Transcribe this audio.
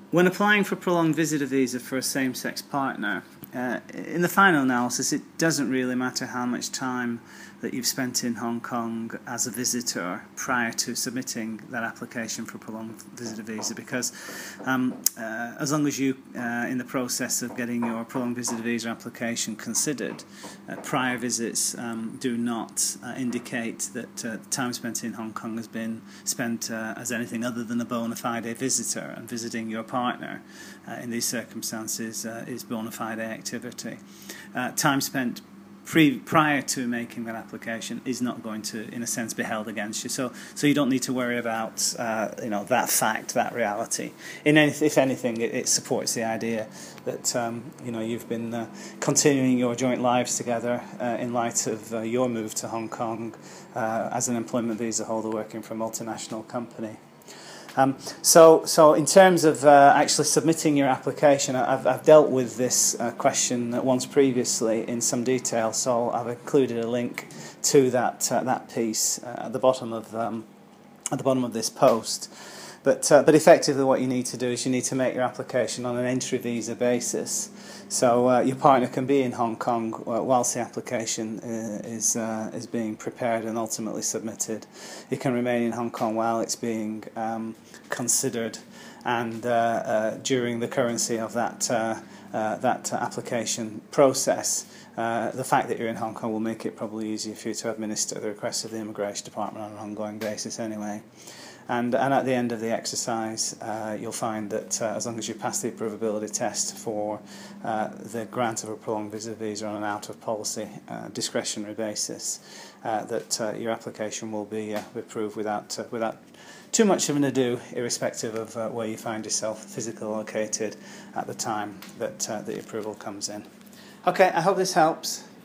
When applying for a prolonged visitor visa for a same-sex partner, in the final analysis, it doesn't really matter how much time that you've spent in Hong Kong as a visitor prior to submitting that application for a prolonged visitor visa, because as long as you, in the process of getting your prolonged visitor visa application considered, prior visits do not indicate that time spent in Hong Kong has been spent as anything other than a bona fide visitor, and visiting your partner in these circumstances is bona fide activity. Time spent prior to making that application is not going to, in a sense, be held against you. So you don't need to worry about that fact, that reality. If anything, it supports the idea that you've been continuing your joint lives together in light of your move to Hong Kong as an employment visa holder working for a multinational company. So in terms of actually submitting your application, I've dealt with this question once previously in some detail, so I've included a link to that piece at the bottom of this post. But effectively what you need to do is you need to make your application on an entry visa basis. So your partner can be in Hong Kong whilst the application is being prepared and ultimately submitted. You can remain in Hong Kong while it's being considered, and during the currency of that application process, the fact that you're in Hong Kong will make it probably easier for you to administer the request of the Immigration Department on an ongoing basis anyway. And at the end of the exercise, you'll find that as long as you pass the approvability test for the grant of a prolonged visitor visa on an out-of-policy discretionary basis, that your application will be approved without too much of an ado, irrespective of where you find yourself physically located at the time that the approval comes in. Okay, I hope this helps.